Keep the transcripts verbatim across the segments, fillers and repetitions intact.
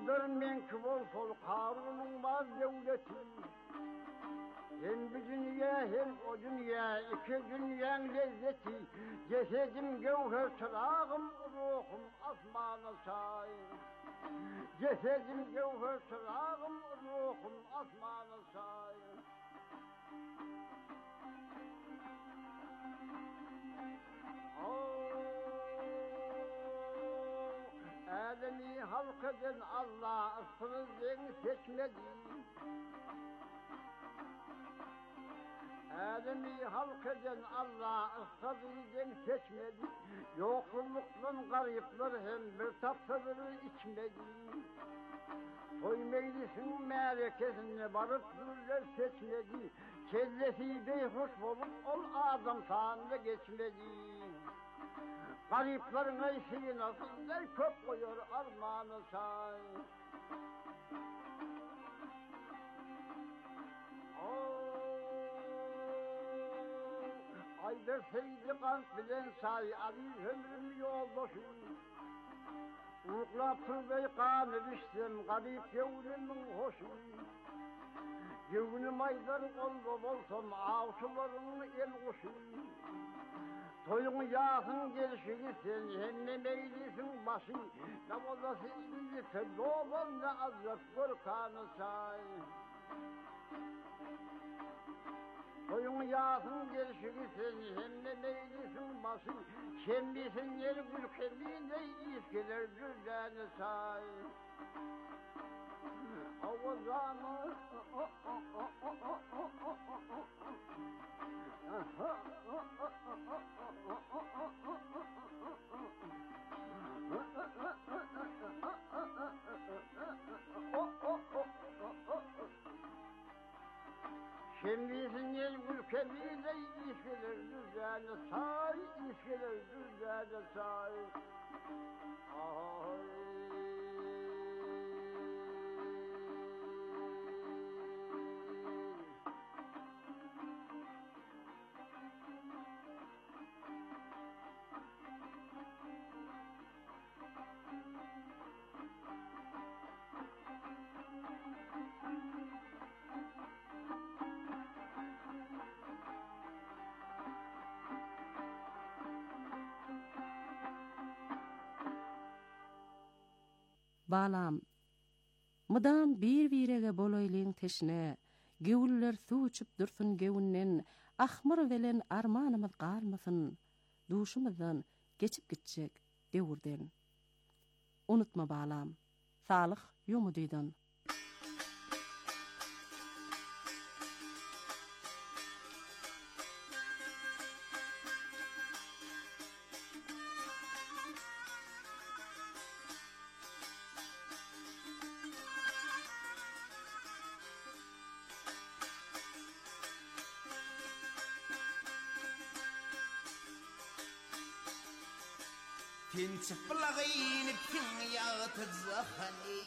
Aydır menkıp ol sol Karun'un var devleti. Hem bir dünya hem o dünya, iki dünyanın lezzeti. Cesedim gevher çırağım, ruhum asmana şair. Cesedim gevher çırağım, ruhum asmana şair. Alemi halk eden Allah ıssınızın seçmedi. Alemi halk eden Allah ıssınızın seçmedi. Yokluktan garipler hem bir tatlıları içmedi. Toy meclisin merekesine varıp dururlar seçmedi. Kellesi beyhuş olup ol adam sağında geçmedi. Gariplerin ayşeyi nasıl der köp koyuyor armağanı say. Aydır seydi kant bilen say, aziz ömrüm yoldaşım. Uğukla türbey kanı düşsem, garip gevrimin hoşum. Gevrim aydar oldu olsam, avşuların el kuşum. Toyun yakın gelişini sen, hemme meylisin başı. Namazası indi sen, doğan ne azrak korkanı say. Toyun yakın gelişini sen, hemme meylisin başı. Şembisin yer gül kemiğine iskeler düzeni say. Avazanı Şembisin yer gül kemiğine iskeler düzeni say, iskeler düzeni say. Ay. Balam, mıdan bir virege boloyliň teşine, gewüller su içip dursun gewünnen, ahmar velen armanymyz galmasyn, duşumyzdan geçip gitjek dewürden. Unutma balam, salyk ýumudydan. Tinçıplağın dünyatı zahani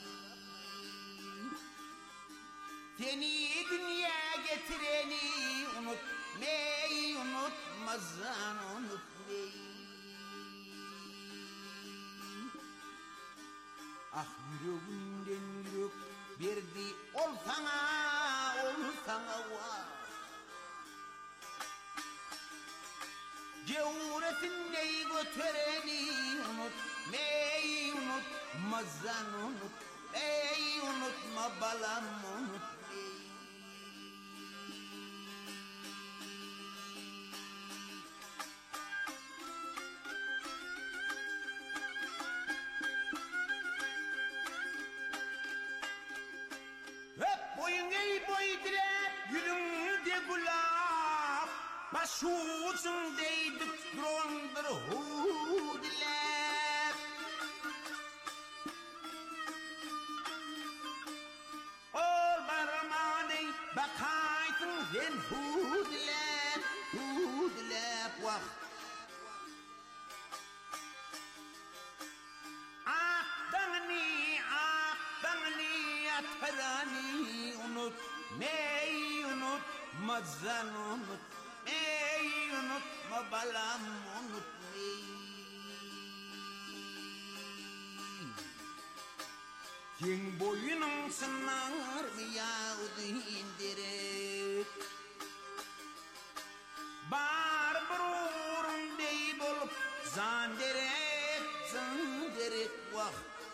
Seni dünya getireni unutmey, unutmazsan unutmey. Ah yüreğinden yürek verdi ol sana, ol sana var. Cevretin neyi götüreni unut, meyi unutmazsan unut, meyi unutma balam unut meyi. Hep boyun ey boy direk, yürün de gulap, başuçun deydik drondur hudilep. Ol barmaney bakaytın sen hudilep, hudilep vah. Akdağni, akdağni atarani unut, meyi unut, mazan unut. Ey unutma balam unutmayı. King boyunun sınar yağdı indirek Bar burun dey bolup zanderek zanderek vah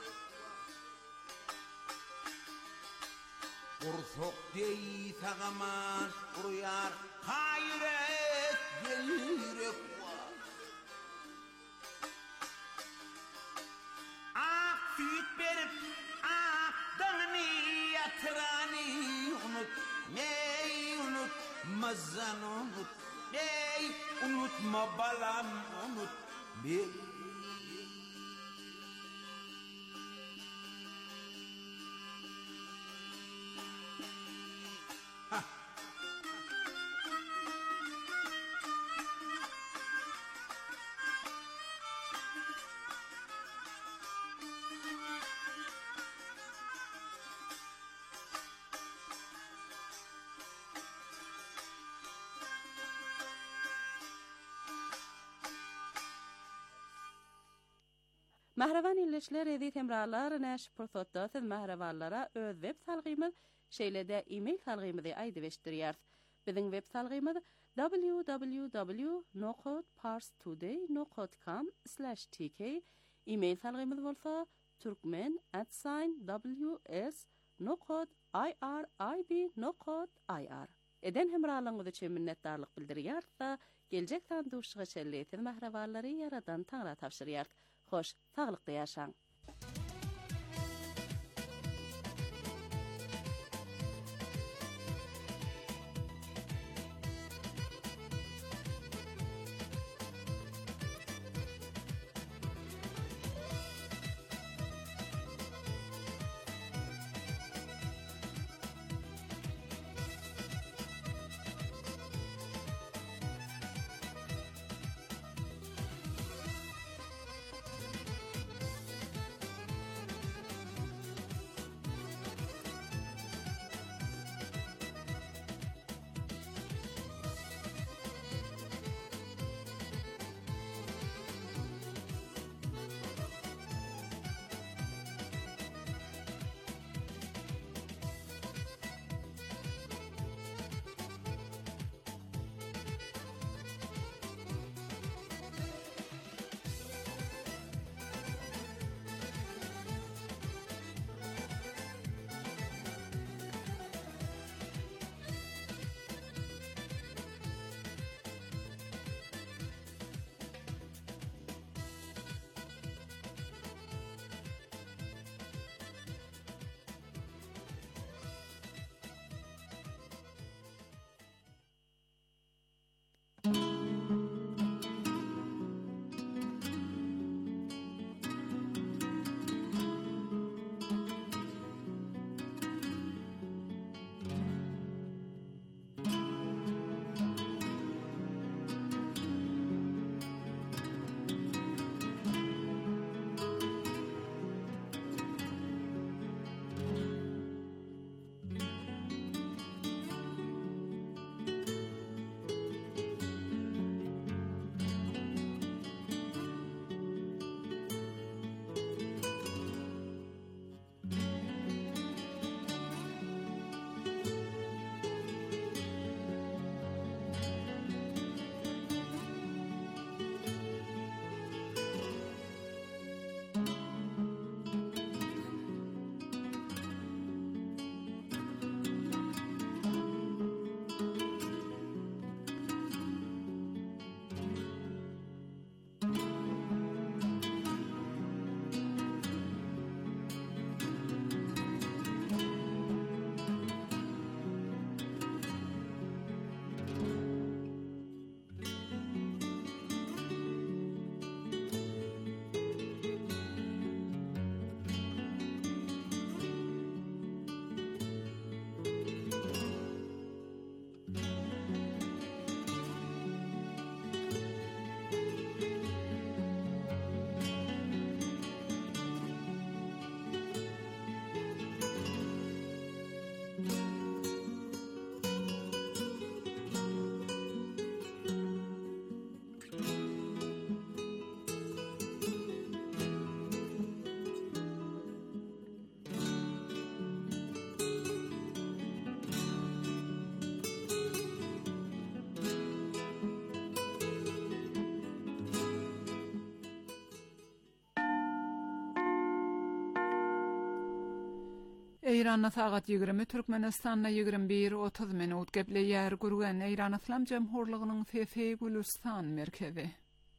Kursok dey tağaman kuruyar hayret gelirek vah Ak fit berip Yatrani unut, ney unut, mazan unut, ney unutma balam unut, ney. Ha. Mahravan illeşler edi temralar näş pursatda siz mahravanlara öz web salgymyz şeýlede e-mail salgymyzy aýdybeşdirýär. Biziň web salgymyz w w w nokta parstoday nokta com slash t k e-mail salgymyz bolsa turkmen at w s nokta i r i b nokta i r. Eden hemralygyňyz üçin minnetdarlyk bildirýär. Geljek sanduşyga şelleýän mahrawanlary yaradan taňra tapşyrýar. Hoş, sağlıklı yaşaň. Eýranda sagat ýigirmi, Türkmenistanda ýigirmi bir otuz minut geple ýer gurgan Eýran Islam Jemhurlygynyň Fefe Gülistan merkezi.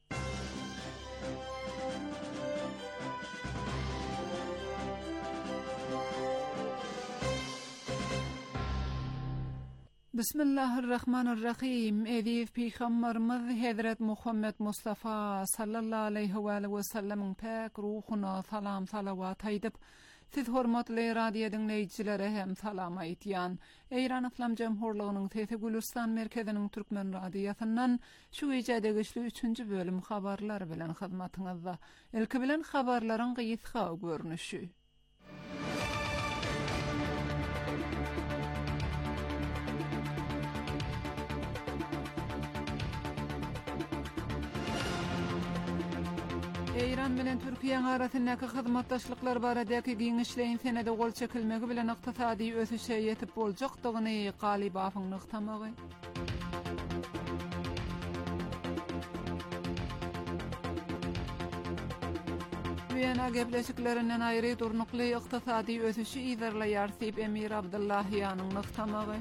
Bismillahirrahmanirrahim. Edip Peygamberimiz Hazret Muhammed Mustafa sallallahu aleyhi ve sellem'in pek ruhuna salam salavat aýdyp, siz hormatly radio dinleýijilere hem salam aýtýan. Eýran Islam Jemhurlygynyň Fefe Gülistan merkeziniň türkmen radiosyndan şu ýerde güçlü üçünji bölüm habarlar bilen hyzmatyňyzda. Ilki bilen habarlaryň gysga görnüşi. Eýran bilen Türkiýe arasyndaky hyzmatdaşlyklar baradaky giňişleýin senede gol çekilmegi bilen ykdysady ösüşe ýetip boljakdygyny Galibawyň nykdamagy. Wiyana gepleşiklerinden aýry durnukly ykdysady ösüşi ýerleýär diýip Emir Abdullahyanyň nykdamagy.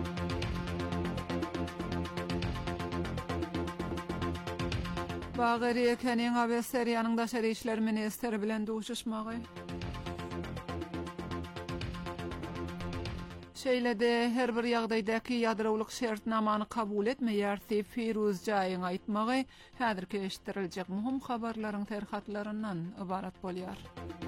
Bagary ekeniň Awstraliýanyň daşary işler ministeri bilen duşuşmagy. Şeýlede her bir ýagdaýdaky ýadrawlyk şertnamany kabul etmeýär diýip Firuz Jaýyň aýtmagy häzirki eşitdirilejek muhim habarlaryň terhatlaryndan ibarat bolýar.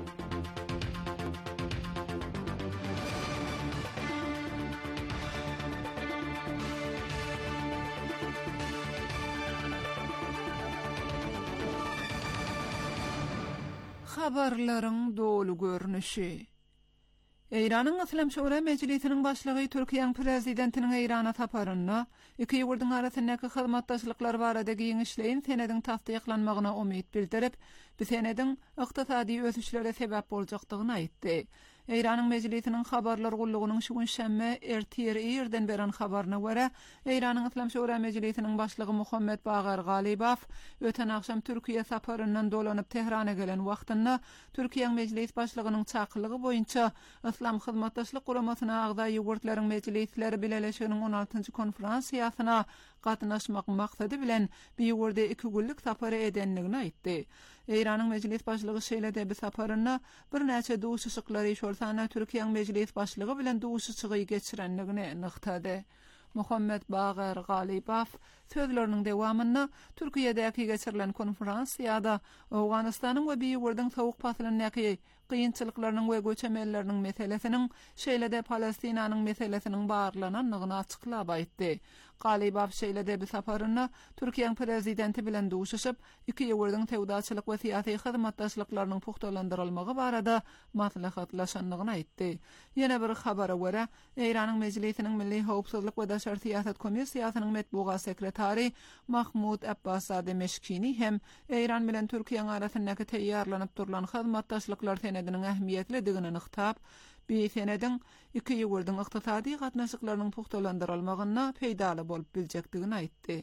Habarlaryň dolu görnüşi. Eýranyň Islam Şura Mejlisiniň başlygy Türkiýe prezidentiniň Eýrana saparyna iki ýurduň arasyndaky hyzmatdaşlyklar barada giňişleýin senediň tasdyklanmagyna umyt bildirip, bu senediň ykdysady ösüşlere sebäp boljakdygyny aýtdy. Eýranyň Mejlisiniň habarlar gullugynyň şu gün şämme ertir ýerden beren habaryna görä, Eýranyň Islam Şura Mejlisiniň başlygy Muhammed Bagar Galibaw öten akşam Türkiýe saparyndan dolanyp Tehrana gelen wagtynda Türkiýe Mejlis başlygynyň çakyrlygy boýunça Islam hyzmatdaşlyk guramasyna agdaý ýurtlaryň mejlisleri birleşiginiň on altynjy konferensiýasyna gatnaşmak maksady bilen bir ýurde iki günlük sapary edenligini aýtdy. Eýranyň Mejlis başlygy şeýlede bir saparyna bir näçe duşuşyklary şolsana Türkiýe Mejlis başlygy bilen duşuşygy geçirenligini nyktady. Muhammed Bagar Galibaw sözleriniň dewamynda Türkiýedäki geçirilen konferensiýada Awganystanyň we bir ýurduň sowuk pasylynyň kıyınçılıklarının ve göçemellerinin meselesinin şeýlede Palestinanyň meselesinin bağırlananlygyny açıklap aýtdy. Galibaw şeýlede bir saparyna Türkiýe prezidenti bilen duşuşyp, iki ýurduň tewdaçylyk we syýasy hyzmatdaşlyklarynyň puhtalandyrylmagy barada maslahatlaşanlygyny aýtdy. Ýene bir habara görä, Eýranyň Mejlisiniň Milli Howpsuzlyk we Daşary Siýasat Komissiýasynyň metbuat sekretary Mahmud Abbasady Meşkini hem Eýran bilen Türkiýe arasyndaky teýýarlanyp durulan hyzmatdaşlyklar senediniň ähmiýetlidigini nyktap, bir senedin iki ýurduň ykdysady gatnaşyklarynyň puhtalandyrylmagyna peýdaly bolup biljekdigini aýtdy.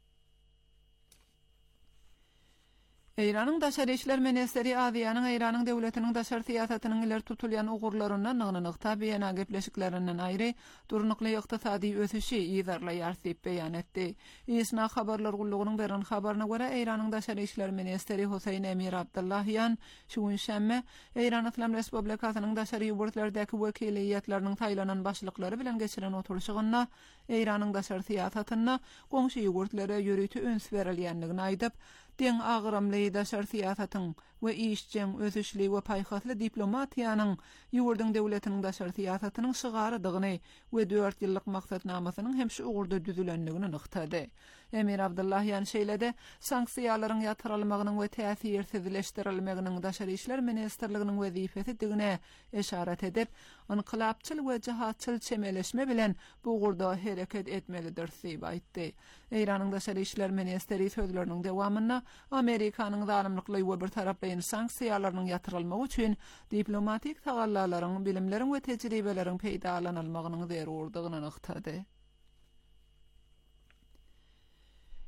Eýranyň daşary işler ministeri Aziýanyň Eýranyň döwletiniň daşary siýasatynyň ileri tutulýan ugurlaryndan nygyny nyktap ýene gepleşiklerinden aýry durnukly ykdysady ösüşi ýerleýär diýip beýan etdi. Isna habarlar gullugynyň beren habaryna görä Eýranyň daşary işler ministeri Husayn Emir Abdullahyan şu gün şämme Eýran Islam Respublikasynyň daşary ýurtlardaky wekiliýetleriniň taýlanan başlyklary bilen geçiren oturuşygyna Eýranyň daşary siýasatyna goňşy ýurtlara ýörüti öns berilýändigini aýdyp, deň agramly daşary siýasatyň we işçiň özüşli we paýhasly diplomatiýanyň ýurdun döwletiniň daşary siýasatynyň şygarydygyny we dört ýyllyk maksatnamasynyň hem şu ugurda düzülenligini nyktady. Emir Abdullahyan şeýlede sanksiýalaryň ýatyrylmagynyň we täsirsizleşdirilmeginiň daşary işler ministrliginiň wezifesi digine eşaret edip, inqilapçyl we jihatçyl çemeleşme bilen bu ugurda hereket etmelidir diýip aýtdy. Eýranyň daşary işler ministeri sözleriniň dewamynda Amerikanyň zalymlykly we bir taraply sanksiýalarynyň ýatyrylmagy üçin diplomatik tagallalaryň, bilimleriň we tejribeleriň peýdalanylmagynyň zerurdygyny nyktady.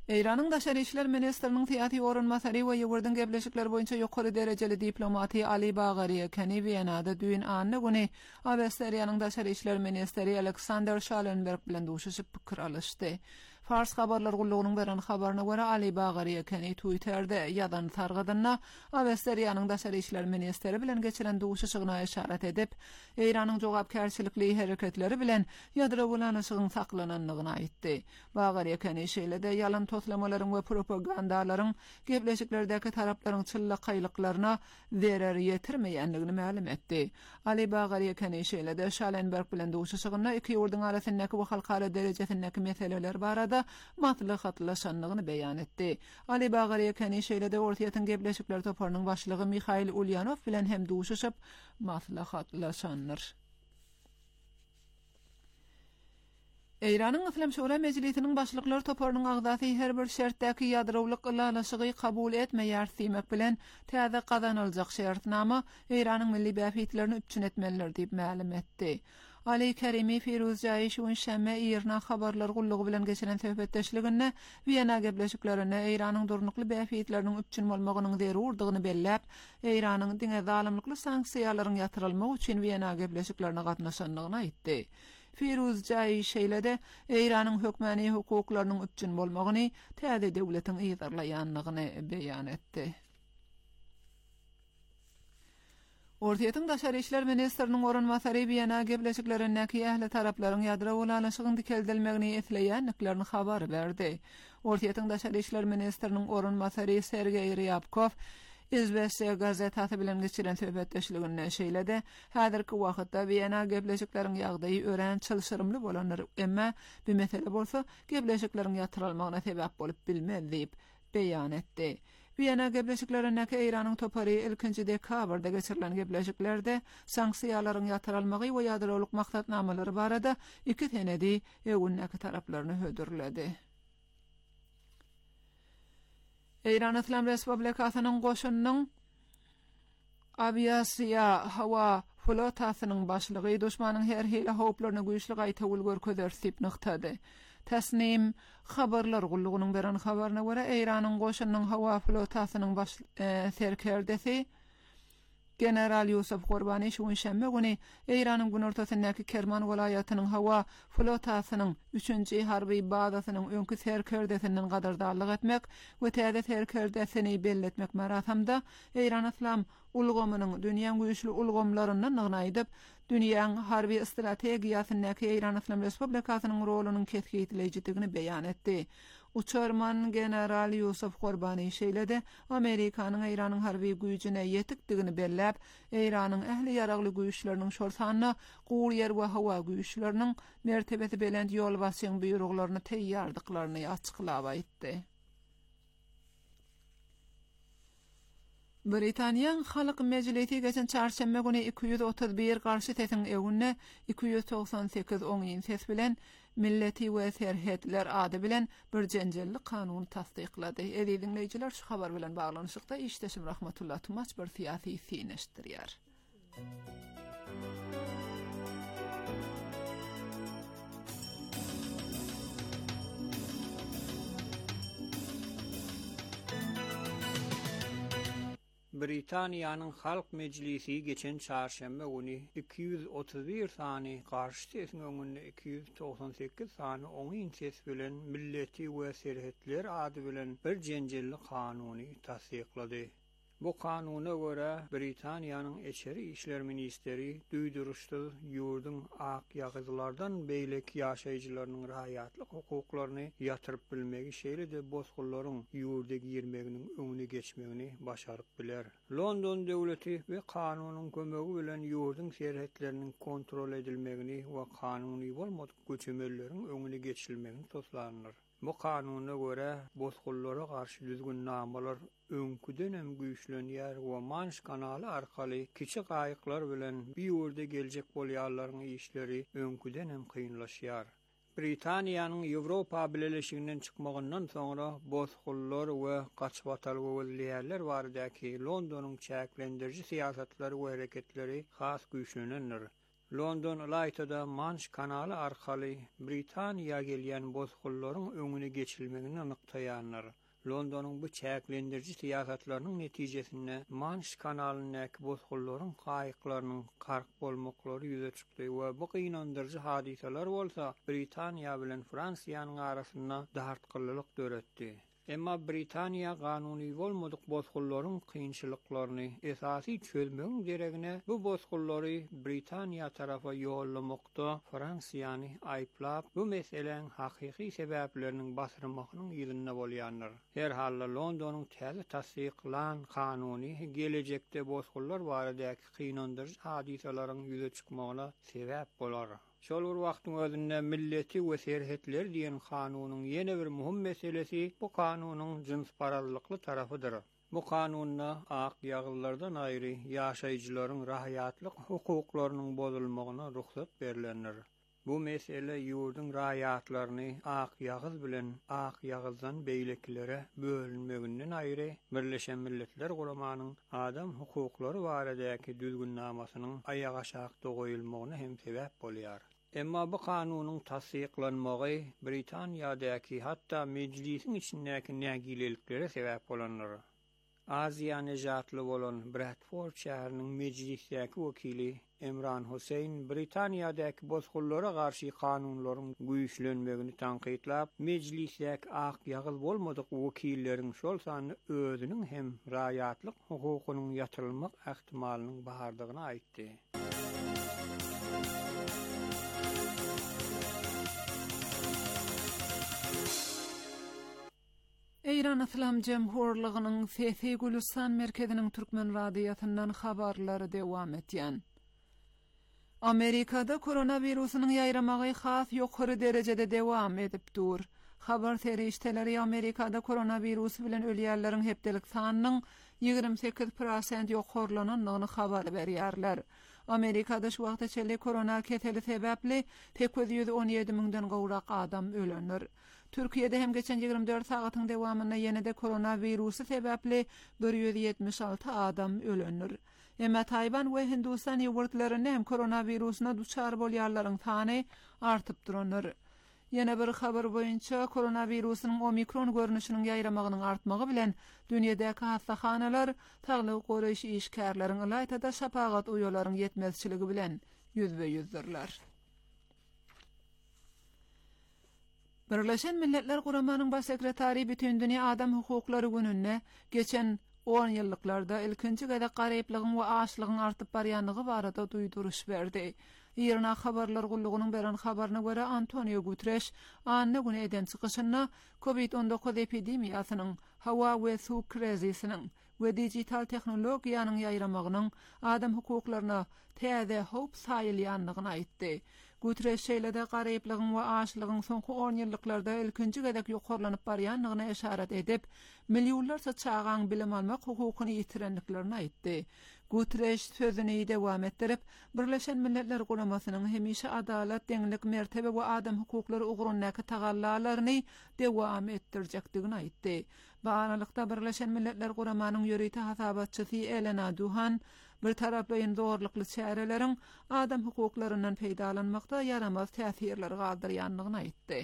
Eýranyň Daşary işler ministriniň tiýaty orunmasary we ýewirdiň gebleşikler boýunça ýokary derejeli diplomati Ali Bagary Keni Wienada düýün anny güni Awstraliýanyň Daşary işler ministri Alexander Schallenberg bilen duşuşyp pikir alışdy. Fars habarlar gullugynyň beren habaryna görä Ali Bagary Keni Twitter'de ýadan targadyna Awstraliýanyň Daşary işler ministri bilen geçiren duşuşygyna işaret edip, Eýranyň jogapkärçilikli hereketleri bilen ýadro bulanyşygyň saklananlygyny aýtdy. Bagary Keni şeýlede ýalan toplamalaryň we propagandalaryň gebleşiklerdäki taraplaryň çyllaqaýlyklaryna zerer ýetirmeýänligini ma'lum etdi. Ali Bagary Keni şeýlede Schallenberg bilen duşuşygyna iki ýurduň arasyndaky we halkara derejesindäki meseleler barada matlahatlaşanlygyny beýan etdi. Ali Bagary Keni şeýlede Ortaýatyň gebleşikler toparynyň başlygy Mikhail Ulyanov bilen hem duşuşyp matlahatlaşanlar. Eýranyň Islam Şura Mejlisiniň başlyklar toparynyň agdaty her bir şertdäki ýadrowlyk ýalaşygy kabul etmeýär diýmek bilen täze gazanyljak şertnama Eýranyň milli bäfitlerini üpçün etmeliler diýip ma'lum etdi. Ali Kerimi Firuz Jayiş we şäme ýerine habarlar gullugy bilen geçiren söhbetdeşliginde Wiena gebleşiklerine Eýranyň durnukly bäfitleriniň üpçün bolmagynyň zerurdygyny belläp, Eýranyň diňe zalimlikli sanksiýalaryň ýatyrylmagy üçin Wiena gebleşiklerine gatnaşanlygyny aýtdy. Firuz Jayiş şeýlede Eýranyň hökmäni hukuklarynyň üpçün bolmagyny täze döwletiň ýyzarlaýanlygyny beýan etdi. Ortaýatyň Daşary işler ministriniň orunmasary Wiena gebleşiklerindäki ähli taraplaryň ýadro bulanyşygyny dikeldilmegini etleýänliklerini habar berdi. Ortaýatyň Daşary işler ministriniň orunmasary Sergey Ryabkov İzbestya gazetasy bilen geçiren söhbetdeşliginde şeýlede, häzirki wagtda Wiena gebleşikleriň ýagdaýy ören çylşyrymly bolanlar, emma bu mesele bolsa gebleşikleriň ýatyrylmagyna sebäp bolup bilmez diýip beýan etdi. Wiena gebleşiklerindäki Eýranyň topary ilkinji dekabrda geçirilen gebleşiklerde sanksiýalaryň ýatyrylmagy we ýadrowlyk maksatnamalary barada iki tenedi öwünnäki taraplaryny hödürledi. Eýran Islam Respublikasynyň goşunynyň aviasiýa hawa flotasynyň başlygy düşmanyň her hili howplaryny güýçli gaýtawyl görkezerip nyktady. Tasnim habarlar gullugynyň beren habaryna görä Eýranyň goşunynyň hawa flotasynyň baş e, serkerdesi General Yusuf Gurbani şu şäme güni Eýranyň günortasyndaky Kerman welaýatynyň hawa flotasynyň üçünji harby bazasynyň öňkü serkerdesinden gadardarlyk etmek we täze serkerdesini belletmek maratamda Eýran Islam ulgamynyň dünýäň güýçli ulgamlaryny nygnaýdyp, dünýäň harby strategiýasyndaky Eýran Islam Respublikasynyň rolunyň keskinleşdigini beýan etdi. Uçarman General Yusuf Gurbani şeýlede Amerikanyň Eýranyň harby güýjüne ýetikdigini belläp, Eýranyň ähli ýaragly güýçleriniň şol sanyna guur ýer we hawa güýçleriniň mertebesi belend ýol basyň buýruklaryny teýýardyklaryny açyklap aýtdy. Britaniýanyň Halk Mejlisi geçen çarşamba güni iki yüz otuz bir garşy sesiň öwünde iki yüz toksan sekiz oňyn ses bilen milleti we serhetler ady bilen bir jenjelli kanun tasdiklady. Edi dinleýijiler şu habar bilen baglanyşykda işdeşim Rahmatullah Tumaç bir siýasy sineşdirýär. Britaniýanyň Halk Mejlisi geçen çarşamba güni iki yüz otuz bir sany garşy sesiň öňünde iki yüz toksan sekiz sany oňyn ses bilen milleti we serhetler ady bilen bir jenjelli kanuny tasdiklady. Bu kanuna göre Britaniýanyň Eçeri işler ministeri duýduruşdy ýurduň ak ýagyzlardan beýlek ýaşaýjylarynyň rahatlyk hukuklaryny ýatyryp bilmegi şeýle de bozgullaryň ýurda girmeginiň öňüne geçmegini başaryp biler. London döwleti we kanunyň kömegi bilen ýurduň serhetleriniň kontrol edilmegini we kanuny bolmadyk göçemeleriň öňüne geçilmegini toslanýar. Bu kanuna göre bozgullara karşı düzgün namalar öňküden hem güýçlenýär we Manş kanaly arkaly kiçik aýyklar bilen bir ýurda geljek bolýarlaryň işleri öňküden hem kynlaşýar. Britaniýanyň Ýewropa birleşiginden çykmagyndan soňra bozgullar we gaçbatal wewelliýärler baradaky Londonyň çäklendiriji siýasatlary we hereketleri has güýçlenýär. London Light'da Manş kanaly arkaly Britaniýa gelýän bozgullaryň öňüne geçilmegini anyktaýanlar. Londonyň bu çäklendiriji siýasatlarynyň netijesinde Manş kanalynyň bozgullaryň gaýyklarynyň gark bolmaklary ýüze çykdy we bu gynandyrjy hadiseler bolsa Britaniýa bilen Fransiýanyň arasynda dartgylylyk döretdi. Emma Britaniýa ganuny bolmadyk bozgullaryň kynçylyklaryny esasy çözmegiň geregine bu bozgullary Britaniýa tarafa ýollamakda Fransiýany aýplap bu meseleň hakyky sebäpleriniň basyrmagynyň ýerinde bolýanlar. Her halda Londonyň täze tasdiklan kanuny gelecekde bozgullar baradaky kynandyrjy hadisalaryň ýüze çykmagyna sebäp bolar. Şol bir wagtyň özünde milleti we serhetler diýen kanunyň ýene bir muhim meselesi bu kanunyň jinsparazlykly tarapydyr. Bu kanunda ak ýagyllardan aýry ýaşaýjylaryň rahatlyk hukuklarynyň bozulmagyna ruhsat berilendir. Bu mesele ýurdun rahatlaryny ak ýagyz bilen ak ýagyzdan beýlekilere bölünmeginden aýry Birleşen Milletler Guramanyň adam hukuklary baradaky düzgünnamasanyň aýaga-şakda goýulmagyna hem sebäp bolýar. Emma bu kanunyň tasdiklanmagy Britaniýadaky hatda meclisiň içindäki nägileliklere sebäp bolanlar. Aziýa nejatly bolan Bradford şäheriniň meclisdäki wekili Emran Hussein Britaniýadaky bozgullara garşy kanunlaryň güýçlenmegini tanqidlap, meclisdäki ak ýagyz bolmadyk wekilleriň şol sany özüniň hem raýatlyk hukukynyň ýatyrylmak ähtimalynyň bardygyny aýtdy. Eýran Islam Jemhurlygynyň Fethi Gülistan merkeziniň Türkmen radiýasyndan habarlary dewam etýän. Amerikada koronawirusynyň ýaýramagy has ýokary derejede dewam edip dur. Habar terişteleri Amerikada koronawirus bilen ölýärleriň hepdelik sanynyň ýigirme sekiz prosent ýokarlanynyny habar berýärler. Amerikada şu wagtda çeli korona keteli sebäpli tek yüz on ýedi miňden gowrak adam ölenir. Türkiýede hem geçen ýygrimi dört sagatyň dewamynda ýene-de koronavirusy sebäpli bir yüz ýetmiş alty adam ölenir. Emma Tayvan we Hindistan ýurtlaryna hem koronavirusuna duçar bolýarlaryň sany artyp duranlar. Ýene bir habar boýunça koronavirusynyň omikron görnüşiniň ýaýramagynyň artmagy bilen dünýädäki hastahanalar saglyk goraýşy işgärleriň ýaýtada şapagat uýalaryň ýetmezçiligi bilen ýüzbe-ýüzdirler. Birleşen Milletler Guramanyň baş sekretary bütün dünýä adam hukuklary gününe geçen on ýyllyklarda ilkinji gada garyplygyň we açlygyň artyp barýanlygy barada duýduruş berdi. Ýerine habarlar gullugynyň beren habaryna görä Antonio Guterres anny güne eden çykyşyna covid on dokuz epidemiýasynyň, hawa we su krizisynyň we digital tehnologiýanyň ýaýramagynyň adam hukuklaryna täze hop saýylýanlygyny aýtdy. Guterres şeýlede garyplygyň we açlygyň soňky on ýyllyklarda ilkinji gadak ýokarlanyp barýanlygyna eşaret edip, milliýonlarça çağan bilim almak hukukyny ýitirenliklerini aýtdy. Guterres sözüni dewam etdirip, Birleşen Milletler Guramasynyň hemişe adalet, deňlik, mertebe we adam hukuklary ugrundaky tagallalaryny dewam etdirjekdigini aýtdy. Baýanlykda Birleşen Milletler Guramanyň ýörüýti hasabatçysy Elena Duhan bir taraply zorlukly çäreleriň adam hukuklaryndan peýdalanmakda yaramaz täsirler galdyrýanlygyny aýtdy.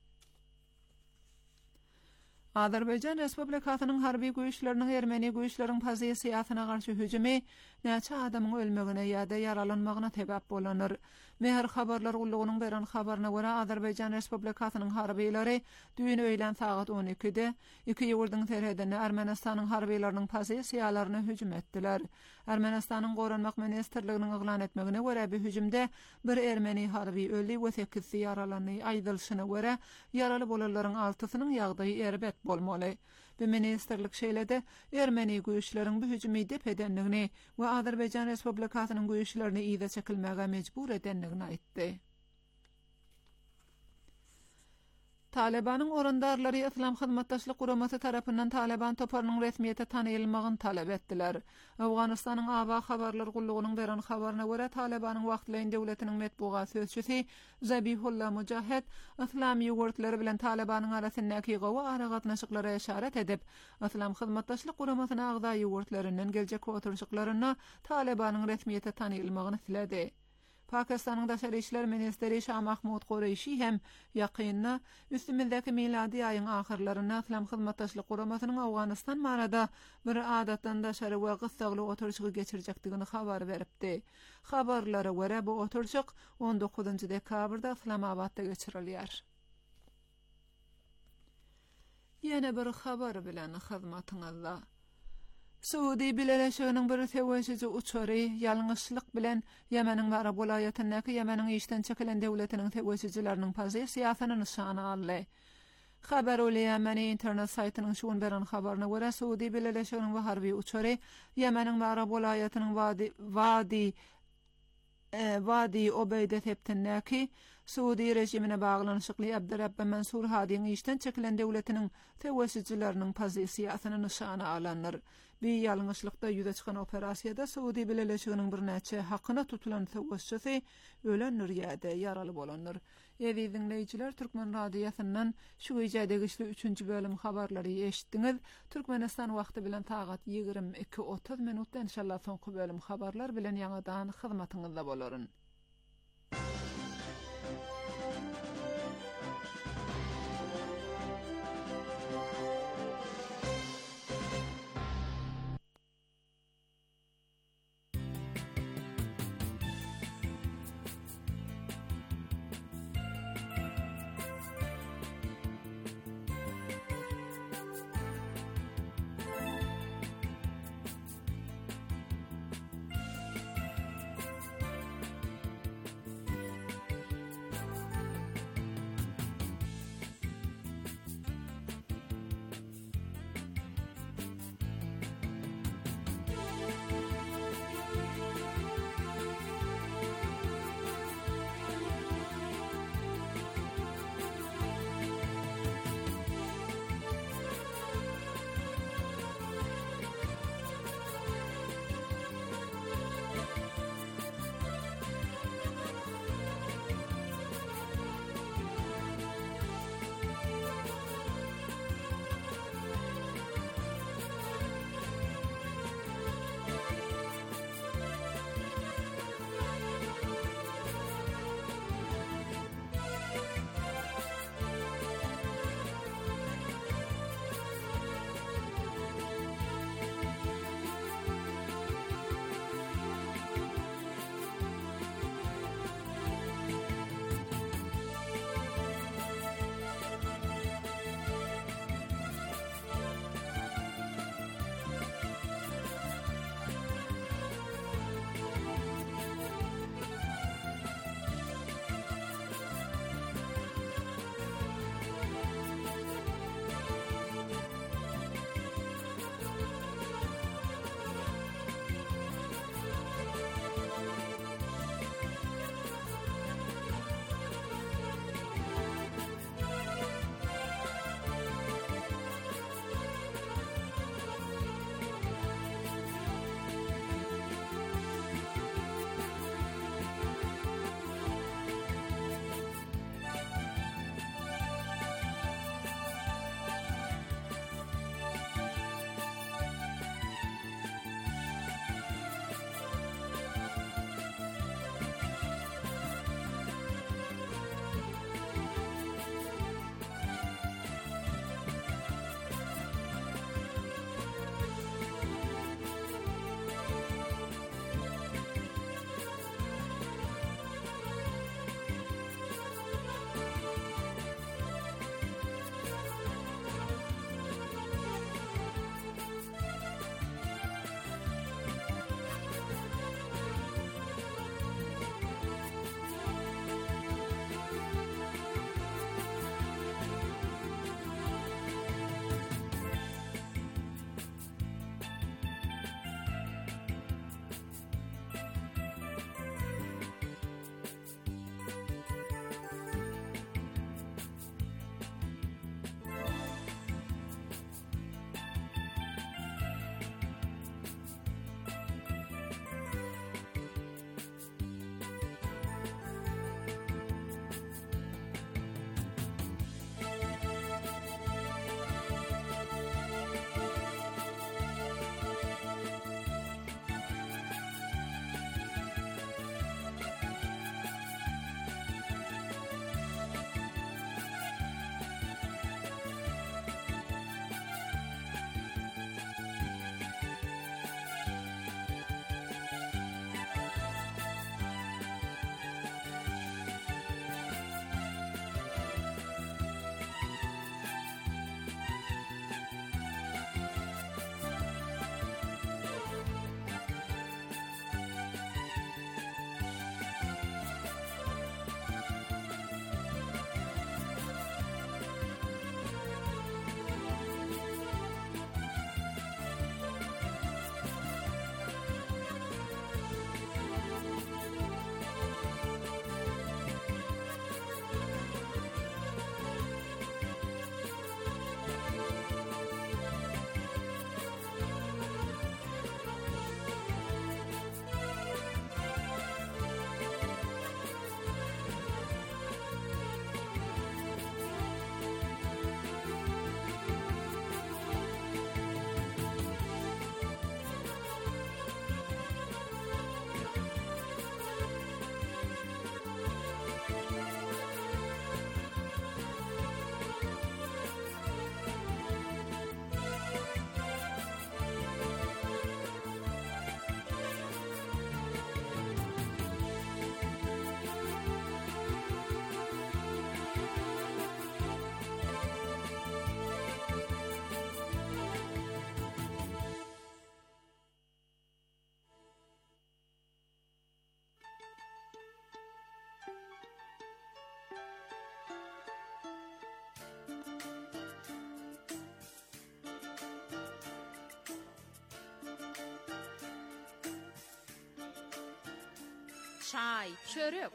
Azerbaycan Respublikasynyň harby güýçleriniň Ermeni güýçleriň pozisiýasyna garşy hüjümi näçe adamyň ölmegine ýa-da yaralanmagyna sebäp bolanır. Mehr habarlar gullugynyň beren habaryna görä Azerbaycan Respublikasynyň harbiýleri düýün öýlen saat on ikide iki ýurduň terhedine Ermenistanyň harbiýlarynyň pozisiýalaryna hüjüm etdiler. Ermenistanyň Goranmak ministrliginiň eglan etmegine görä bu hüjümde bir Ermeni harby öldü we sekiz yaralandy. Aýdylşyna görä yaraly bolanlaryň altysynyň ýagdaýy erbet bolmaly. Bu ministerlik şeýlede Ermeni güýçleriň bu hüjümi dep edenligini we Azerbaycan Respublikasynyň güýçlerini ýa-da çekilmäge mejbur edenligini aýtdy. Talibanyň orandarlary Islam Hyzmatdaşlyk Guramasy tarapyndan Taliban toparynyň resmiýete tanylmagyny talap etdiler. Awganystanyň aba habarlar gullugynyň beren habaryna görä Talibanyň wagtlaýyn döwletiniň medbugat sözçüsi Zabihullah Mujahid Islam ýurtlary bilen Talibanyň arasyndaky gowy aragatnaşyklary eşaret edip, Islam Hyzmatdaşlyk Guramasyna agdaý ýurtlarynyň geljek oturuşyklaryna Talibanyň resmiýete tanylmagyny tiledi. Pakistan'ın Daşary işler ministeri Şah Mahmud Qureşi hem ýakynna üstümizdäki miladi aýyň ahyrlaryna Islam hyzmatdaşlyk guramasynyň Awganistan marada bir adatdan daşary we gysgaly oturşygy geçirjekdigini habar beripdi. Habarlara görä bu oturşyk on dokuzunçy dekabrda Islamabadda geçirilýär. Ýene bir habar bilen hyzmatyňyzda. Suudi Birleşiginiň bir tewessüsi uçary ýalňyşlyk bilen Ýemeniň Marab welaýatyndaky Ýemeniň işden çekilen döwletiniň tewessüsçileriniň pozisiýasyny nyşana aldy. Habar ol Ýemeni internet saýtynyň şuň beren habaryna görä Suudi Birleşiginiň we harby uçary Ýemeniň Marab welaýatynyň Wadi Wadi e, Wadi Obeyde teptindäki Suudi rejimine baglanyşykly Abdurrabbe Mansur Hadiň işden çekilen döwletiniň tewessüsçileriniň pozisiýasyny nyşana alanlar. Bir ýalňyşlykda ýüze çykan operasiýada Suudi Birleşiginiň bir näçe hakyna tutulan tewessüsi ölenler ýa-da ýaraly bolanlar. Eýdi dinleýijiler, Türkmen radiosynyň şu ýerde güçlü üçünçi bölüm habarlary eşitdiňiz. Türkmenistan wagty bilen tagat ýygrimi iki otuz minutda inşallah soňky bölüm habarlar bilen ýa-da hyzmatyňyzda bolaryn. çay, çörük.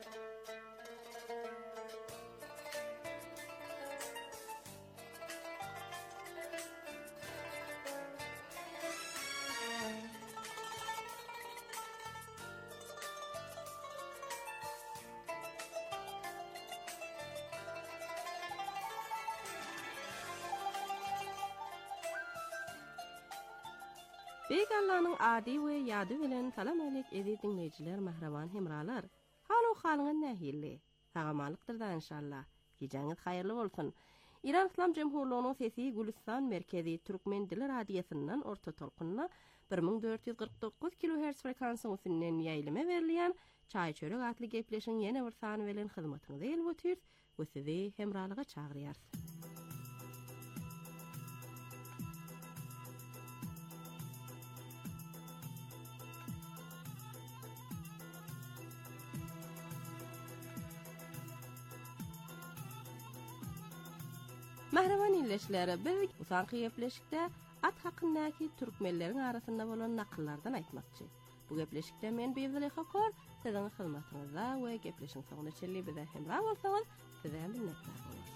Begallanın adi we ýady bilen salam alek edi dinleýijiler, mahraban hemralar. Halo halyňyz nähilli? Sagamanlykdyr da inşallah. Gijaňyz haýyrly bolsun. İran İslam Jemhurluğunyň sesi Gülistan merkezi Türkmen dili radiýasyndan orta tolkunna bir min dört ýüz gyrk dokuz kilohertz frekansyň üstünden ýaýlyma berilýän Çay çörek atly gepleşiň ýene bir sany bilen hyzmatyňyza elbetýär we sizi hemralyga çagyrýar. Mahraman illeşleri biz bu sanky gepleşikde at hakyndaky türkmenleriň arasynda bolan nakyllardan aýtmakçy. Bu gepleşikde men Bevzali Hakor siziň hyzmatyňyza we gepleşiň soňuna çelli bize hemra bolsaňyz size minnetdar bolarys.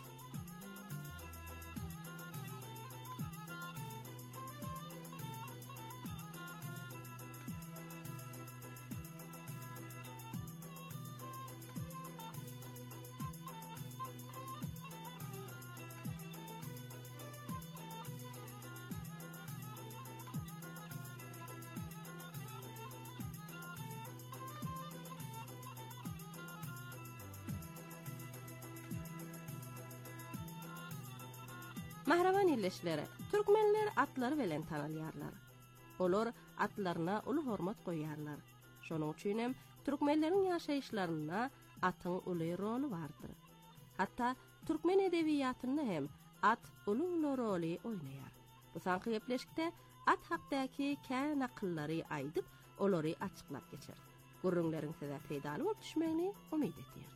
Mahraman illeşleri, türkmenler atlary bilen tanalýarlar. Olar atlaryna uly hormat goýarlar. Şonuň üçin hem türkmenleriň ýaşaýyşlaryna atyň uly roli bardyr. Hatta türkmen edebiýatyna hem at uly roli oýnaýar. Bu sanky gepleşikde at hakdaky kän nakyllary aýdyp, olary açyklap geçer. Gurrunlaryň size peýdaly bolup düşmegini umyt etýär.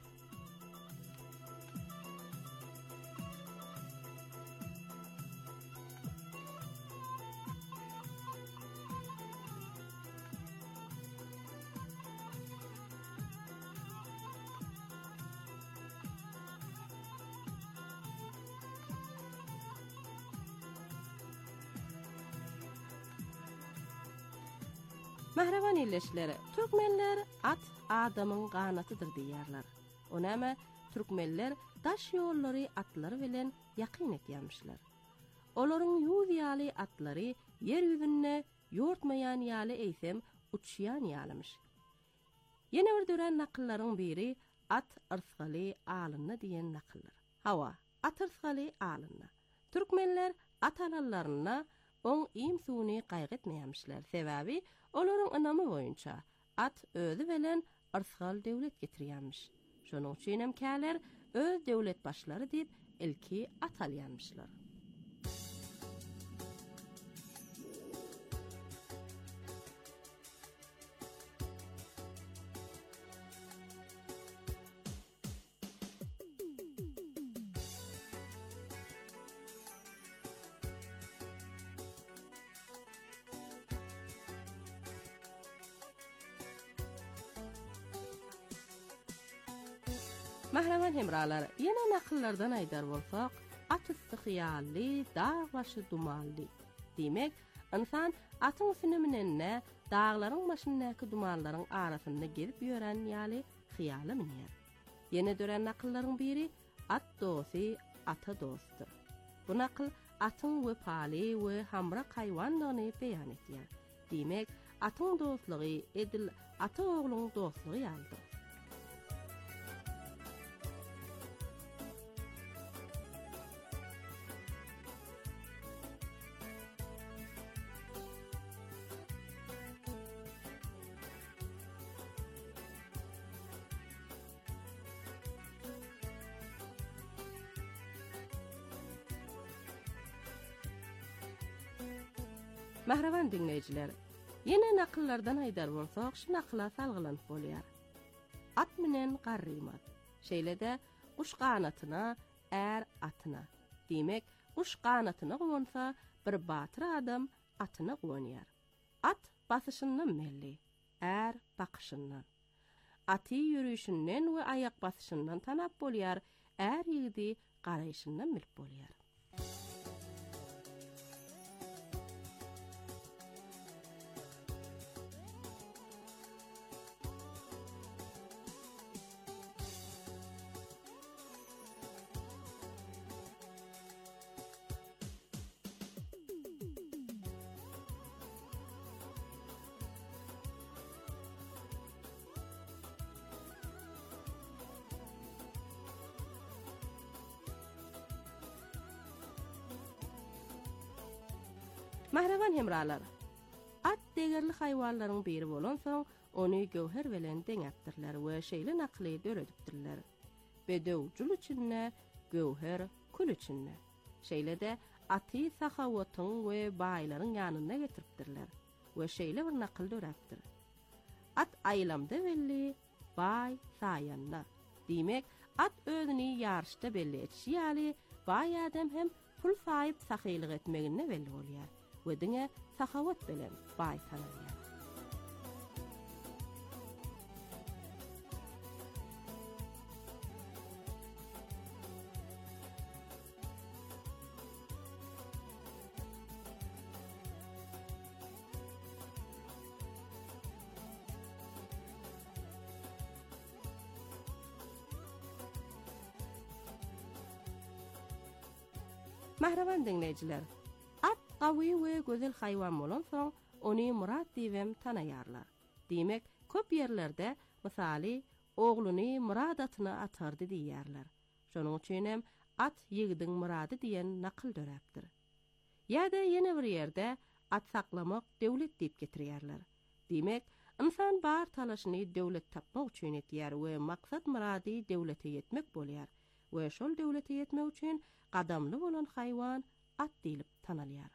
Mahraman illeşleri, türkmenler at adamın ganatıdır diýerler. Onama türkmenler daş ýollary atlary bilen ýakyn etýärmişler. Olaryň ýüz ýaly atlary ýer ýüzünde ýortmaýan ýaly eýsem uçýan ýalymyş. Ýene bir dören nakyllaryň biri at ırsgaly alynna diýen nakyllar. Hawa, at ırsgaly alynna. Türkmenler at alallaryna on im suny gaýgatmaýarmışlar. Sebäbi olaryň anamy boýunça at özü bilen ırsgal döwlet getirýärmiş. Şonuň üçin hem käler öz döwlet başlary diýip ilki at alýarmışlar. Mahraman hemralar, ýene nakyllardan aýdar bolsak, at üstü hyýally, dağ başı dumanly. Demek, insan atyň üstüne minenne dağlaryň başyndaky dumanlaryň arasynda gezip ýören ýaly hyýaly minýär. Ýene dören nakyllaryň biri at dosy, ata dostur. Bu nakyl atyň wepaly we hamra haýwanlygyny beýan etýär. Demek, atyň dostlugy edil ata ogluň dostlugy ýaldyr. Mahraman dinleyijiler, ýene nakyllardan aýdar bolsak, şu nakla salgylanyp bolýar. At menen garrymat. Şeýlede guş ganatyna, är atyna. Demek, guş ganatyna gowonsa, bir batyr adam atyna gowonýar. At basyşyndan melli, är bakışyndan. aty yürüyüşinden we ayak basışından tanap bolýar, är ýigidi garaýşyndan bilip bolýar. Mahravan hemralar. At degerli hayvanlaryň biri bolan soň ony göwher bilen deňepdirler we şeýle nakly döredipdirler. Bedewjul üçinne, göwher kul üçinne. Şeýle de aty sahawatyň we baýlaryň ýanyna getiripdirler we şeýle bir nakly döredipdir. At aýlamda belli, baý saýanna. Dimek, at özüni ýarşda belli etşi ýaly, baý adam hem pul saýyp sahylyk etmegine belli bolýar. we diňe sahawat bilen baý sanalýar. Mahravan dinleyijiler, at gawy we gözel haywan bolan soň ony Murat diýem tanaýarlar. Diýmek, köp ýerlerde, misaly, ogluny Murat atyna atardy diýýärler. Şonuň üçin hem at ýigdiň Murady diýen nakyl döräpdir. Ýa-da ýene bir ýerde at saklamak döwlet diýip getirýärler. Diýmek, insan bar talaşyny döwlet tapmak üçin etýär we maksat Murady döwlete ýetmek bolýar. We şol döwlete ýetmek üçin qadamly bolan haywan at diýilip tanalýar.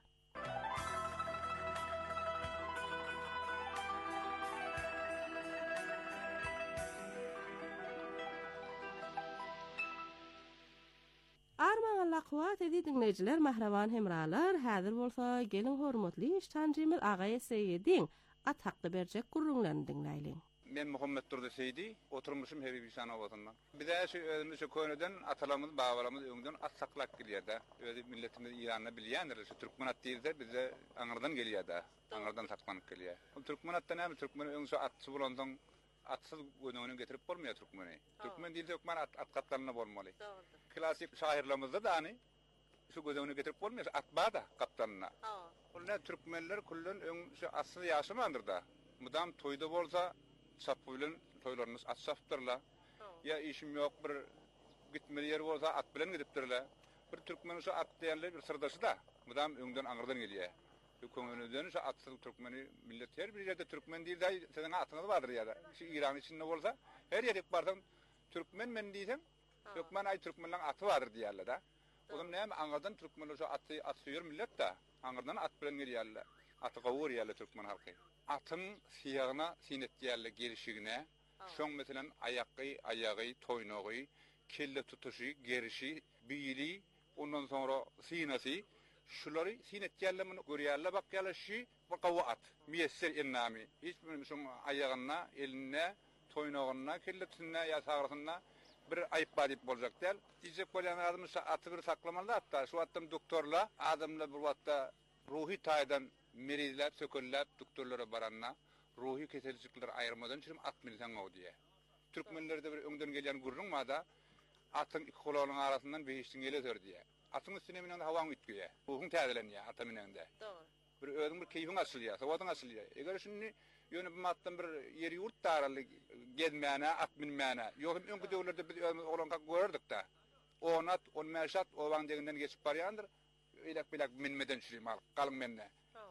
Arman Allah kuwat edi dinleyijiler, mahrawan hemralar, häzir bolsa gelin hormatly iştanjymyz Agay Seýediň at hakda berjek gurrunlaryny dinleýilen. Men Muhammed Durda Seydi, oturmuşum Hebibi Sanowatyna. Bize şu özümüz köýneden atalarymyz, babalarymyz öňden at saklap gelýärdi. Özi milletimiz Iranyny bilýändir, şu türkmen at diýilse bize aňyrdan gelýärdi. Aňyrdan saklanyp gelýär. Bu türkmen atdan hem türkmen öňsü atçy bolandan atsyz göňüni getirip bolmaýar türkmeni. Türkmen diýilse türkmen at at katlaryna bolmaly. Klasik şairlerimizde de hani şu göňüni getirip bolmaýar at bada kaptanına. Onlar türkmenler kullun öň şu asly ýaşamandyr da. Mudam toýda bolsa sapylan toýlaryny atsapdyrlar. Ya işim ýok bir gitmeli ýer bolsa at bilen gidipdirler. Bir türkmen şu at diýenler bir sırdaşy da. Mudam öňden aňyrdan gelýär. Bu köňünden şu atsyl türkmeni millet her bir ýerde türkmen diýildi, seň atyňyz bardyr ýa-da. Şu İran içinde bolsa her ýerde bardan türkmen men diýsem, türkmen ay türkmenläň aty bardyr diýerler da. Oňam näme aňyrdan türkmenler şu aty atsyýar millet da. Aňyrdan at bilen gelýärler. Aty gowur ýerler türkmen halky. Atın siýagyna sinet ýerle gelişigine, şoň meselen aýaky, aýagy, toýnagy, kelle tutuşy, gerişi, biýili, ondan sonra sinasy, şulary sinet ýerlemini görýärler, bakýarlar şu gawa at, miýesser ennami. Hiç benim şoň aýagyna, eline, toýnagyna, kelle tutuşyna ýa sagrasyna bir aýyp badyp boljak däl. Diýjek bolan adam aty bir saklamaly atda, şu atdym doktorlar, adamlar bu wagtda ruhy taýdan merizler, söküller, doktorlara baranna, ruhi keselikler ayırmadan çürüm at milsen o diye. Türkmenlerde bir öňden gelýän gurrun mada, atın iki kolarynyň arasyndan beýişdiň geletör diye. Atın üstüne minen hawaň ütgüye. Ruhun täzelenýär ata minende. Doğru. Bir özüň bir keýfin açylýar, sawadyň açylýar. Eger şunu ýöne bir matdan bir ýeri ýurt daraly gezmäne, at minmäne. Ýogum öňkü döwlerde biz olanka gördik da. On at, on meşat, o waň deginden geçip barýandyr. Elek bilek minmeden çürüm al, galyň menne.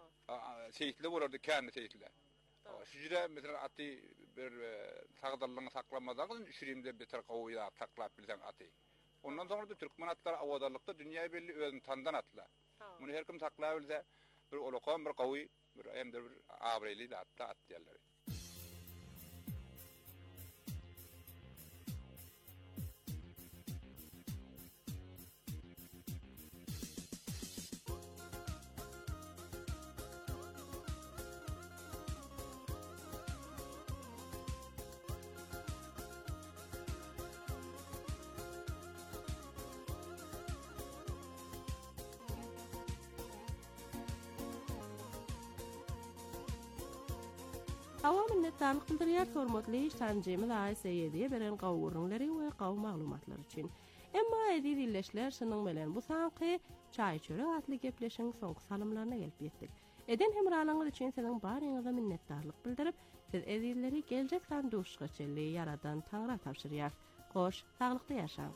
Seyitli bolardy, känni seyitler. Şüjde mesela aty bir sagdallygyny saklamazdan şürimde beter gawyla saklap bilsen aty. Ondan soňra da türkmen atlar awadarlykda dünýä belli özüni tandan atlar. Muny her kim saklap bilse bir olokon bir gawy, bir emdir bir abreli da atla at diýerler. Awam nettarlyk bildirýär hormatly işlemjimiz A S Y-de beren gowurunlary we gaw maglumatlar üçin. Emma edi dilleşler şunyň bilen bu sanky çay çörek atly gepleşiň soňky salymlaryna gelip ýetdik. Eden hemralaňyz üçin seniň baryňyza minnetdarlyk bildirip, siz edilleri geljek sanduşga çelli yaradan Taňra tapşyrýar. Hoş, taglykda ýaşaň.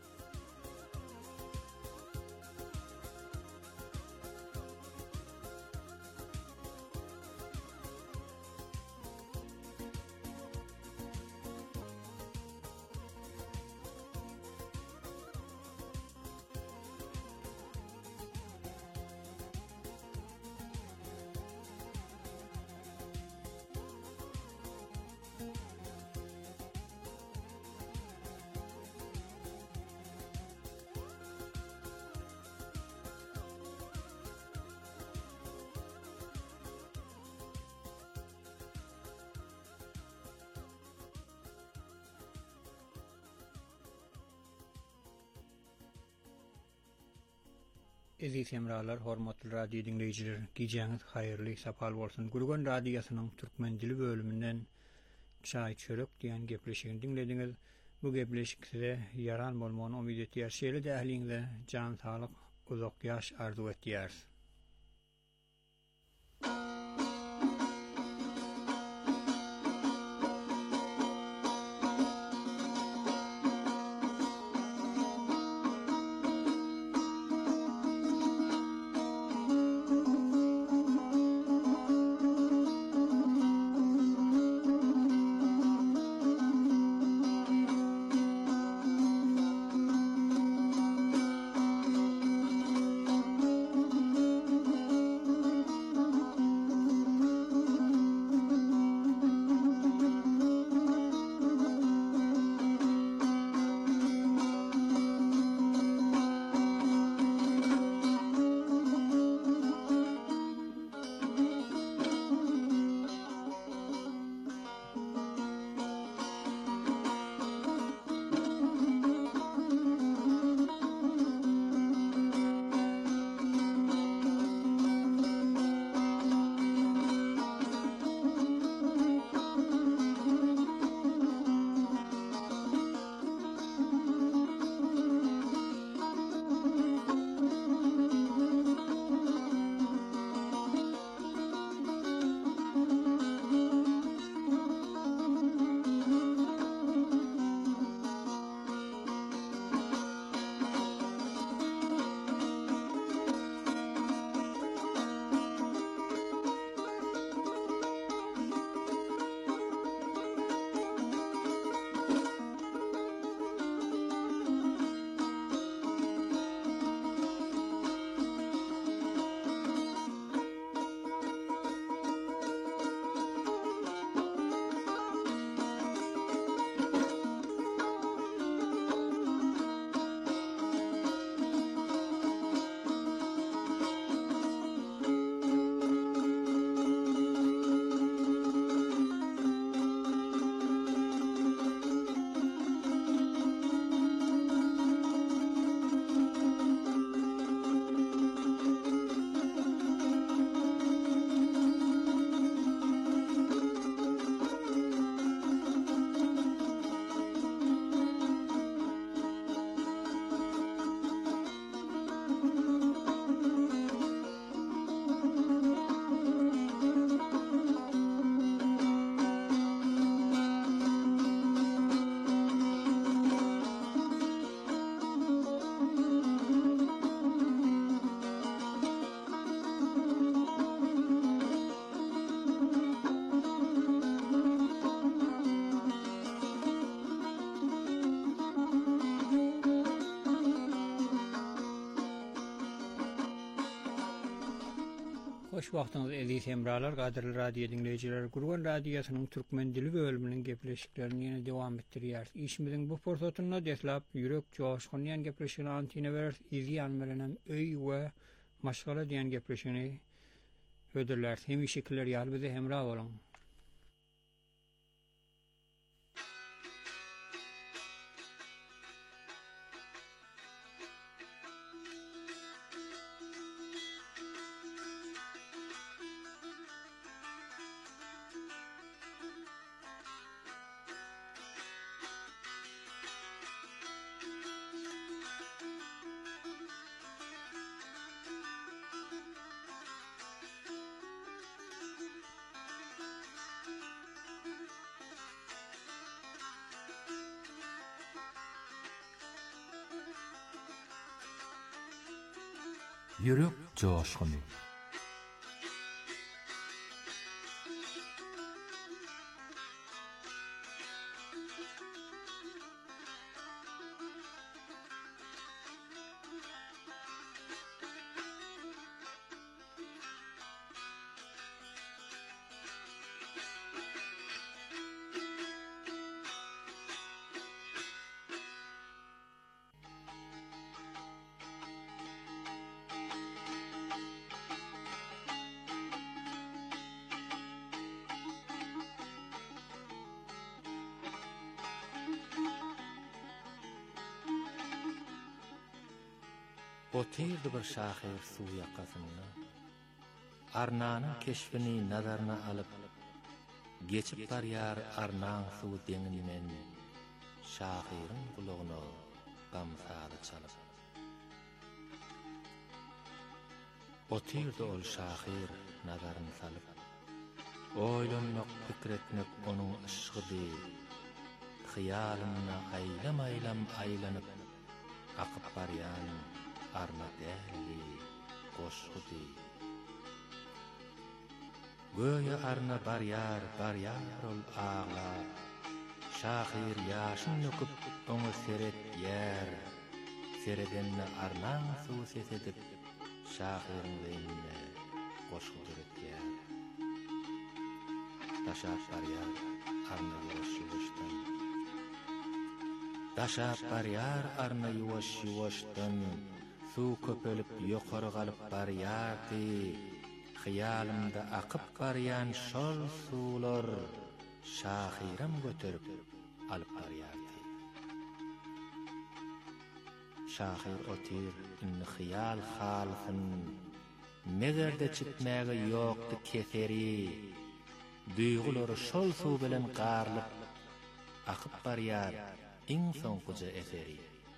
Eziz hemralar, hormatly radio dinleyijiler, gijaňyz haýyrly, sapal bolsun. Gurgan radiosynyň türkmen dili bölümünden çay çörek diýen gepleşigini dinlediňiz. Bu gepleşik size yaran bolmagyny umyt etýär. Şeýle dähliňizde jan sağlyk, uzak ýaş arzu etýär. Hoş wagtyňyz eziz hemralar, gaderli radio dinleyijiler. Gurgan radiosynyň türkmen dili bölüminiň gepleşiklerini ýene dowam etdirýär. Işimiziň bu forsatyna deslap ýürek joşgyn ýan gepleşigini antyna berer, izleýän bilen öý we maşgala diýen gepleşigini ödürler. Hem şekiller ýaly bize hemra bolan. Yürek coşkunu. Otirdi bir şahir suw ýakasyna. Arnanyň keşfini nazarına alyp, geçip barýar arnaň suw deňinden şahirin gulagyna gamsady çalyp. Otirdi ol şahir nazaryny salyp, oýlanmak, pikretmek onuň ışgydy. Hyýalyna aýlam-aýlam aýlanyp akyp barýan arna däli goşgudy. Göýe arna barýar, barýar ol ağla. Şahir ýaşyn nöküp oňa seret ýer. Seredenni arnaň suw sesedip, şahirin beýnine goşgudy ýer. Daşap barýar arna ýuwaş-ýuwaşdan. Daşap barýar arna ýuwaş-ýuwaşdan. Suw köpelip ýokary galyp barýardy. Hyýalymda akyp barýan şol suwlar şahirim göterip alyp barýardy. Şahir otir inni hyýal halkyn negerde çitmäge ýokdy keseri. Duýgulary şol suw bilen garlyp akyp barýar iň soňkuja eseri.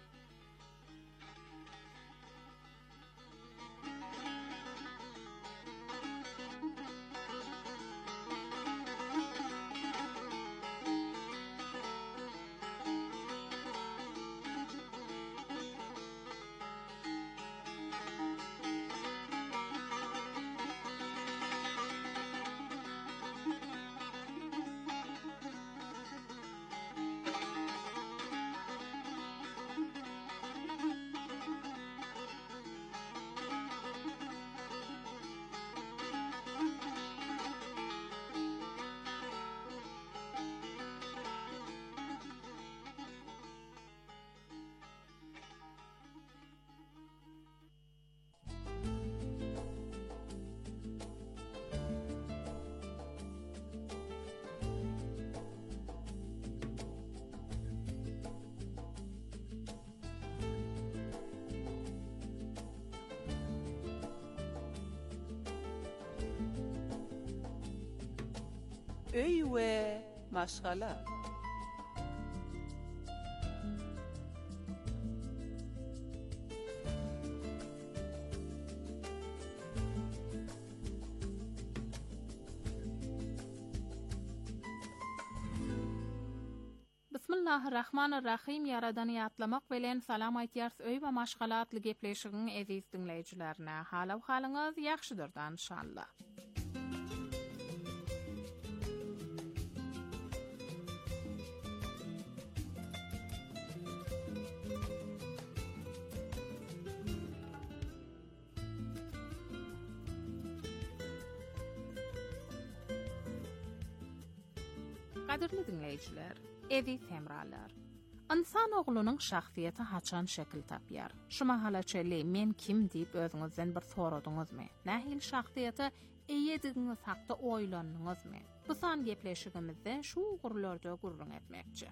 Öy we maşgala. Bismillahirrahmanirrahim. Yaradany ýatlamak bilen salam aýtýars öý we maşgala atly gepleşigiň eziz dinleýijilerine. Halaw halyňyz ýaxşydyrdan inşallah. Kadirli dinleyijiler, eziz hemralar. İnsan oglunyň şahsiýeti haçan şekil tapýar? Şuma halaçely men kim diýip özüňizden bir soradyňyzmy? Nähil şahsiýeti eýediňiz hakda oýlandyňyzmy? Bu san gepleşigimizde şu gurlarda gurrun etmekçi.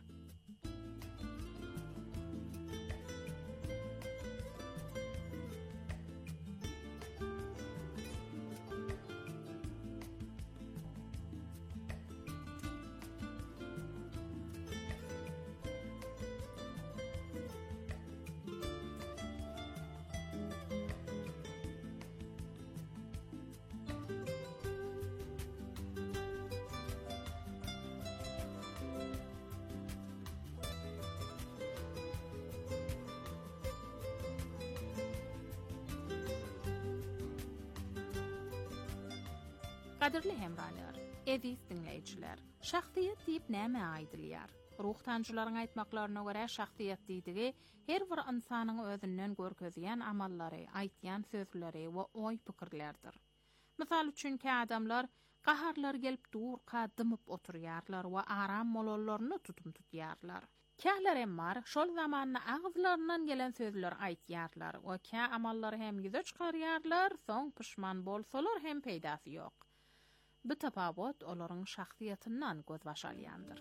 Qadirli hemralar, ediz dinleyiciler, şahsiyet deyip näme aýdylýar? Ruhtanjylaryň aýtmaklaryna görä şahsiyet diýdigi her bir insanyň özünden görkezýän amallary, aýtýan sözleri we oý pikirlerdir. Misal üçin ki adamlar gaharlar gelip dur kadymyp oturýarlar we aram molalaryny tutum tutýarlar. Kähler emmar şol zamanyny agzlaryndan gelen sözler aýtýarlar we kä amallary hem ýüze çykarýarlar, soň pişman bolsalar hem peýdasy ýok. Bu tapawut olaryň şahsiýetinden göz başalýandyr.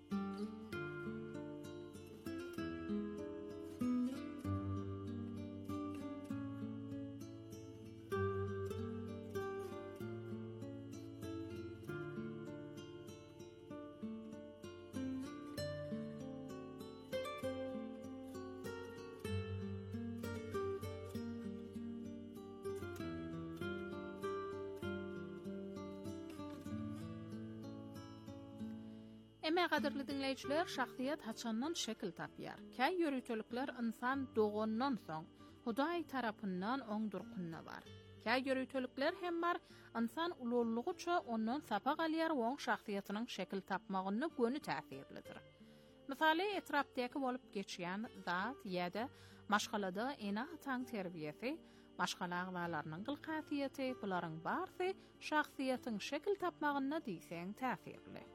Emme qadirli dinleyiciler, şahsiyet haçandan şekil tapýar. Käy ýörüýtelikler insan doğandan soň Hudaý tarapyndan oň durkunna bar. Käy ýörüýtelikler hem bar insan ulullugyça ondan sapa galýar we oň şahsiýetiniň şekil tapmagyny göni täsirlidir. Misaly etrapdaky bolup geçýän zat ýa-da maşgalada ena taň terbiýesi, maşgala agzalarynyň gylkafiýeti, bularyň barsy şahsiýetiň şekil tapmagyna diýseň täsirli.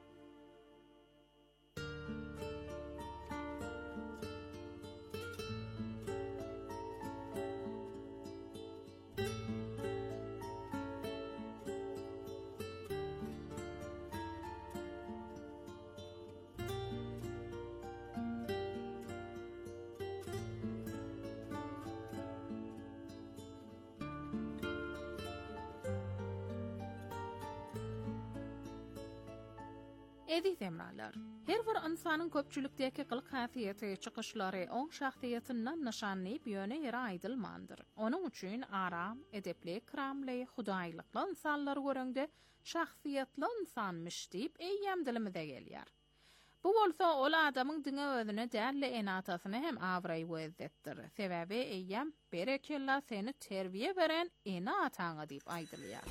Ediz emralar, her bir insanyň köpçülükdäki gylkafiýeti, çykyşlary oň şahsiýetinden nişanlayıp ýöne ýere aýdylmandyr. Onuň üçin aram, edepli, kramly, hudaýlykly insanlar görende şahsiýetli insanmyş diýip eýýäm dilimize gelýär. Bu bolsa ol adamyň diňe özüne dälle enatasyny hem awray wezzetdir. Sebäbi eýýäm berekella seni terbiýe beren enataňa diýip aýdylýar.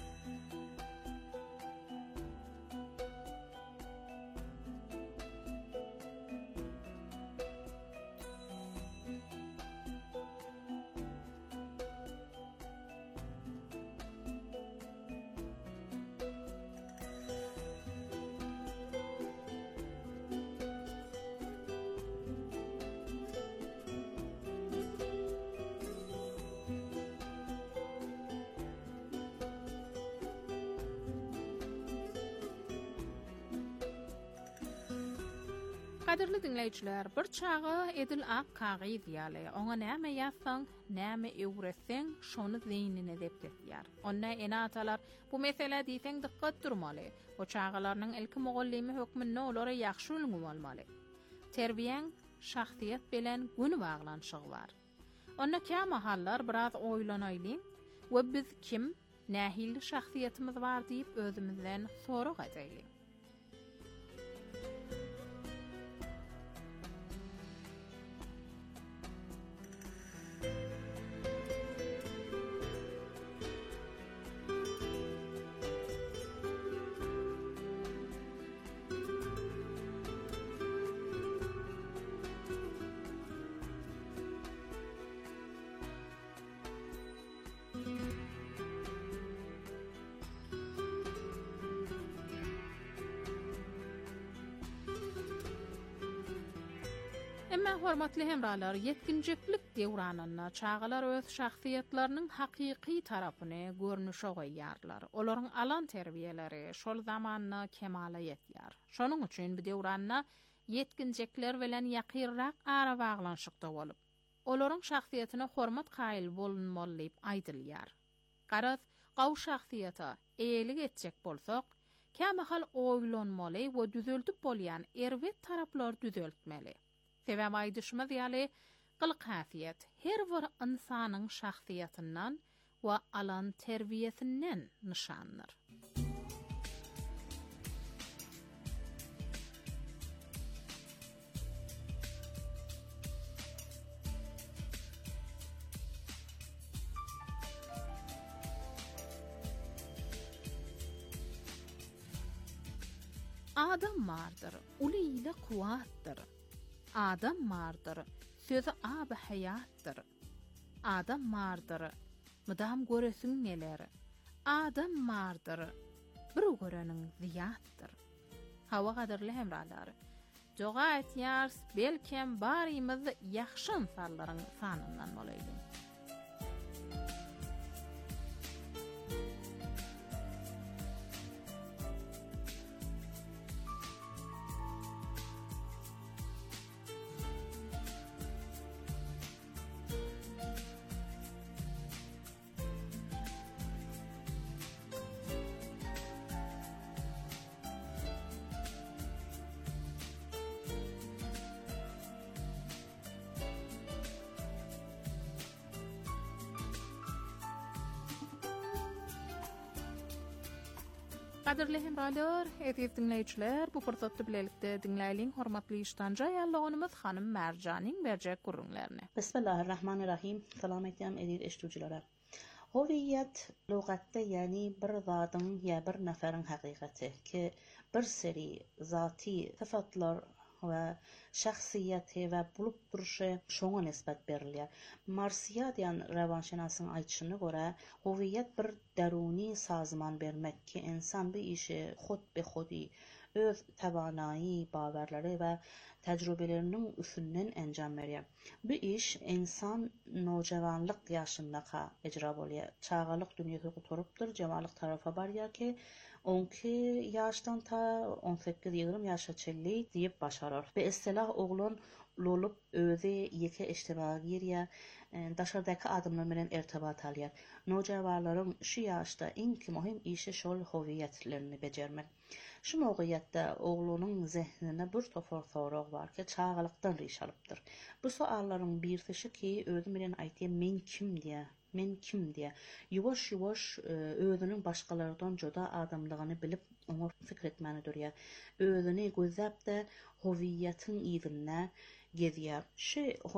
Qadirli dinleyiciler, bir çağı Edil Ak kagy diýýärler. Oňa näme ýazsaň, näme öwretseň, şonu zeýnine depletýär. Onda enatalar bu mesele diýseň dikkat durmaly. O çağalarynyň ilki muallimi hökmünde olara ýaxşy ulgum bolmaly. Terbiýeň şahsiýet bilen güni baglanşygy bar. Onda kä mahallar biraz oýlanaýly we biz kim, nähili şahsiýetimiz bar diýip özümizden sorag edeýli. Emma hormatly hemralar, yetkinjeklik döwranyna çağalar öz şahsiýetleriniň hakyky tarapyny görnüşe goýýarlar. Olaryň alan terbiýeleri şol zamanyny kemala ýetýär. Şonuň üçin bu döwranyna yetkinjekler bilen ýakyrrak ara baglanşykda bolup, olaryň şahsiýetine hormat gaýyl bolunmaly diýip aýdylýar. Garaz, gaw şahsiýete eýelik etjek bolsak, kämehal oýlanmaly we düzeltip bolýan erwet taraplar düzeltmeli. Sebäbi aýdyşmaz ýaly gylkafiýet her bir insanyň şahsiýetinden we alan terbiýesinden nişanlyr. Adam mardır, ulu ile kuvattır. Adam mardır, sözü ab hayattır. Adam mardır, mıdam göresin neler. Adam mardır, bir görenin ziyattır. Hava qadarlı hemraları. Joga etiyars, belkem barimiz yaxşın salların sanından olaydı. Qadirli hemralar, eziz dinleyiciler, bu fırsatda bilelikde dinləyliyin hormatly iştanca ýallaganymyz Hanım Merjanyň berjek gurrunlaryny. Bismillahirrahmanirrahim. Salam etýän eziz eşdüjilere. Howiyet lugatda ýani bir zadyň ýa bir näferiň hakykaty ki bir seri zaty syfatlar we şahsiýeti we bulup duruşy şoňa nisbat berilýär. Marsiýat ýan rewanşynasyň aýtýyşyna görä, howiyet bir daruny sazman bermek ki insan bir işi hod be hodi öz tawanaýy, bawarlary we tejrübeleriniň üstünden enjam berýär. Bu iş insan nojawanlyk ýaşynda ejra bolýar. Çağalyk dünýäde oturypdyr, jamalyk tarafa barýar ki on iki ýaşdan ta on sekiz ýygrym ýaşaça diýip başarar. Ve istilah oglan lolup özi ýeke iştirak ýerýär, daşardaky adamlar bilen irtibat alýar. Nojawanlaryň şu ýaşda iň möhim işi şol howiyetlerini bejermek. Şu mowgiýetde oglanyň zehnine bir topar sorag bar ki çağalykdan riş alypdyr. Bu soallaryň birisi ki özü bilen aýtýar, men kim diýär? Men kim diýär? Ýuwaş ýuwaş özüniň başgalardan joda adamlygyny bilip ona fikir etmäni durýar. Özüni gözläp de howiyetiň ýerine gezýär. Şu